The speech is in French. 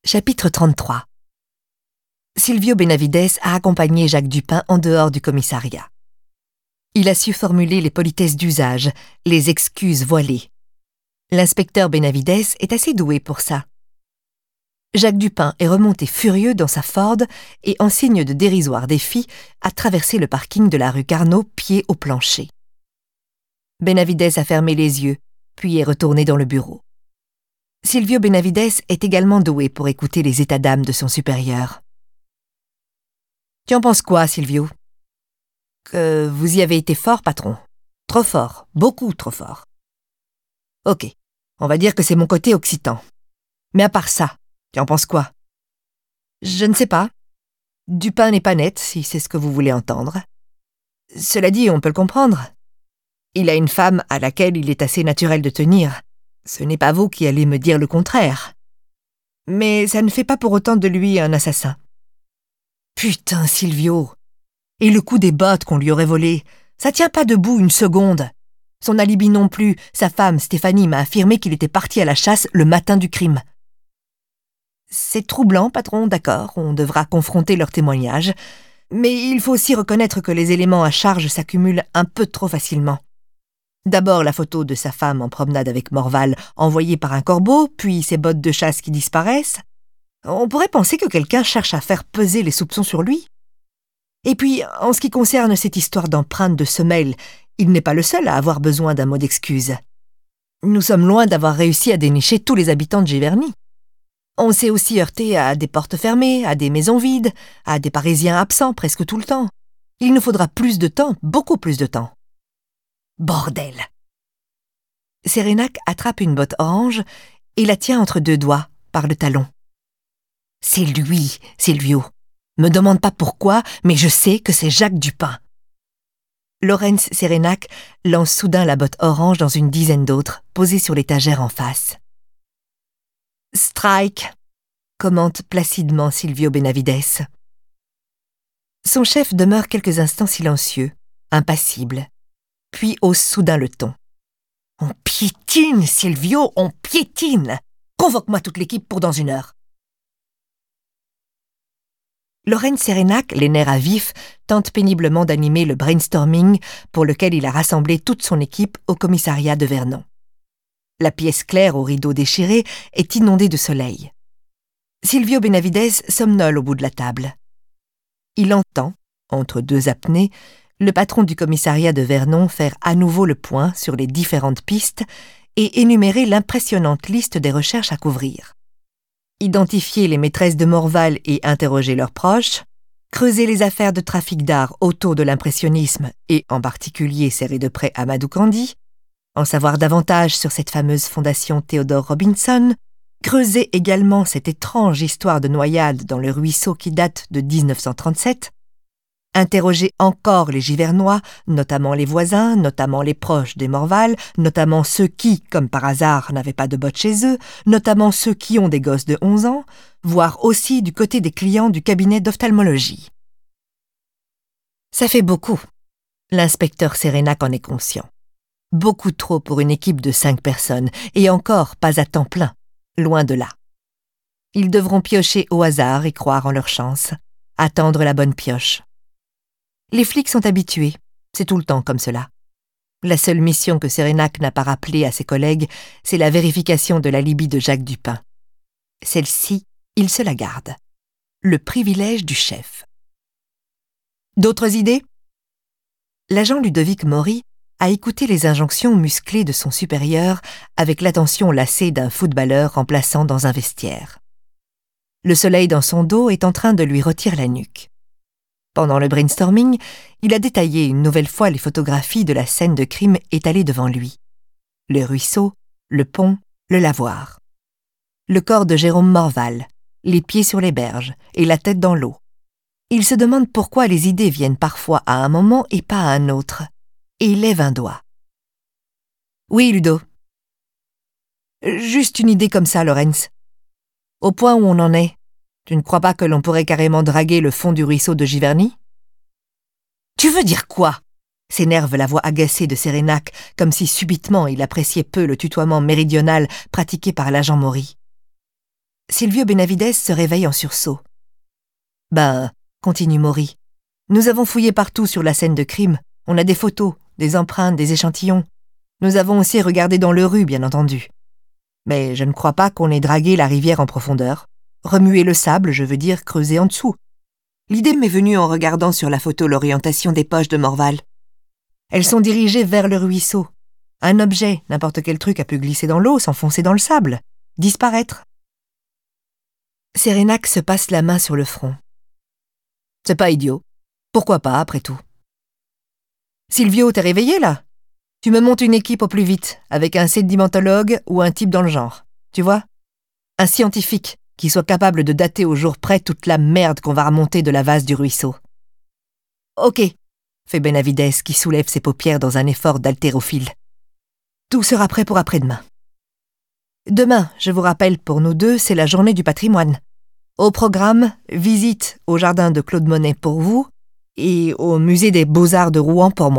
Chapitre 33. Silvio Benavides a accompagné Jacques Dupin en dehors du commissariat. Il a su formuler les politesses d'usage, les excuses voilées. L'inspecteur Benavides est assez doué pour ça. Jacques Dupin est remonté furieux dans sa Ford et, en signe de dérisoire défi, a traversé le parking de la rue Carnot, pied au plancher. Benavides a fermé les yeux, puis est retourné dans le bureau. Silvio Benavides est également doué pour écouter les états d'âme de son supérieur. « Tu en penses quoi, Silvio ? » ?»« Que vous y avez été fort, patron. Trop fort, beaucoup trop fort. » »« Ok, on va dire que c'est mon côté occitan. Mais à part ça, tu en penses quoi ? » ?»« Je ne sais pas. Dupin n'est pas net, si c'est ce que vous voulez entendre. Cela dit, on peut le comprendre. Il a une femme à laquelle il est assez naturel de tenir. Ce n'est pas vous qui allez me dire le contraire. Mais ça ne fait pas pour autant de lui un assassin. Putain, Silvio. Et le coup des bottes qu'on lui aurait volées, ça tient pas debout une seconde. Son alibi non plus, sa femme, Stéphanie, m'a affirmé qu'il était parti à la chasse le matin du crime. C'est troublant, patron, d'accord, on devra confronter leurs témoignages, mais il faut aussi reconnaître que les éléments à charge s'accumulent un peu trop facilement. D'abord la photo de sa femme en promenade avec Morval, envoyée par un corbeau, puis ses bottes de chasse qui disparaissent. On pourrait penser que quelqu'un cherche à faire peser les soupçons sur lui. Et puis, en ce qui concerne cette histoire d'empreinte de semelle, il n'est pas le seul à avoir besoin d'un mot d'excuse. Nous sommes loin d'avoir réussi à dénicher tous les habitants de Giverny. On s'est aussi heurté à des portes fermées, à des maisons vides, à des Parisiens absents presque tout le temps. Il nous faudra plus de temps, beaucoup plus de temps. Bordel! Sérénac attrape une botte orange et la tient entre deux doigts, par le talon. C'est lui, Silvio. Me demande pas pourquoi, mais je sais que c'est Jacques Dupin. Laurence Sérénac lance soudain la botte orange dans une dizaine d'autres, posées sur l'étagère en face. Strike, commente placidement Silvio Benavides. Son chef demeure quelques instants silencieux, impassible, puis hausse soudain le ton. On piétine, Silvio, on piétine. Convoque-moi toute l'équipe pour dans 1 heure. Laurence Sérénac, les nerfs à vif, tente péniblement d'animer le brainstorming pour lequel il a rassemblé toute son équipe au commissariat de Vernon. La pièce claire aux rideaux déchirés est inondée de soleil. Silvio Benavides somnole au bout de la table. Il entend, entre deux apnées, le patron du commissariat de Vernon faire à nouveau le point sur les différentes pistes et énumérer l'impressionnante liste des recherches à couvrir. Identifier les maîtresses de Morval et interroger leurs proches, creuser les affaires de trafic d'art autour de l'impressionnisme et en particulier serrer de près Amadou Candie, en savoir davantage sur cette fameuse fondation Theodore Robinson, creuser également cette étrange histoire de noyade dans le ruisseau qui date de 1937, interroger encore les Givernois, notamment les voisins, notamment les proches des Morval, notamment ceux qui, comme par hasard, n'avaient pas de bottes chez eux, notamment ceux qui ont des gosses de 11 ans, voire aussi du côté des clients du cabinet d'ophtalmologie. Ça fait beaucoup. L'inspecteur Sérénac en est conscient. Beaucoup trop pour une équipe de 5 personnes, et encore pas à temps plein, loin de là. Ils devront piocher au hasard et croire en leur chance, attendre la bonne pioche. Les flics sont habitués, c'est tout le temps comme cela. La seule mission que Sérénac n'a pas rappelée à ses collègues, c'est la vérification de l'alibi de Jacques Dupin. Celle-ci, il se la garde. Le privilège du chef. D'autres idées ? L'agent Ludovic Maury a écouté les injonctions musclées de son supérieur avec l'attention lassée d'un footballeur remplaçant dans un vestiaire. Le soleil dans son dos est en train de lui rôtir la nuque. Pendant le brainstorming, il a détaillé une nouvelle fois les photographies de la scène de crime étalée devant lui. Le ruisseau, le pont, le lavoir. Le corps de Jérôme Morval, les pieds sur les berges et la tête dans l'eau. Il se demande pourquoi les idées viennent parfois à un moment et pas à un autre, et il lève un doigt. « Oui, Ludo. »« Juste une idée comme ça, Laurence. Au point où on en est, tu ne crois pas que l'on pourrait carrément draguer le fond du ruisseau de Giverny ? » ?»« Tu veux dire quoi ?» s'énerve la voix agacée de Sérénac, comme si subitement il appréciait peu le tutoiement méridional pratiqué par l'agent Maury. Silvio Benavides se réveille en sursaut. « Ben, continue Maury, nous avons fouillé partout sur la scène de crime. On a des photos, des empreintes, des échantillons. Nous avons aussi regardé dans le rue, bien entendu. Mais je ne crois pas qu'on ait dragué la rivière en profondeur. Remuer le sable, je veux dire creuser en dessous. L'idée m'est venue en regardant sur la photo l'orientation des poches de Morval. Elles sont dirigées vers le ruisseau. Un objet, n'importe quel truc, a pu glisser dans l'eau, s'enfoncer dans le sable, disparaître. » Serenac se passe la main sur le front. « C'est pas idiot. Pourquoi pas, après tout. »« Silvio, t'es réveillé, là ? Tu me montes une équipe au plus vite, avec un sédimentologue ou un type dans le genre. Tu vois ? Un scientifique qui soit capable de dater au jour près toute la merde qu'on va remonter de la vase du ruisseau. »« Ok, » fait Benavides qui soulève ses paupières dans un effort d'haltérophile. « Tout sera prêt pour après-demain. Demain, je vous rappelle, pour nous deux, c'est la journée du patrimoine. Au programme, visite au jardin de Claude Monet pour vous et au musée des Beaux-Arts de Rouen pour moi. »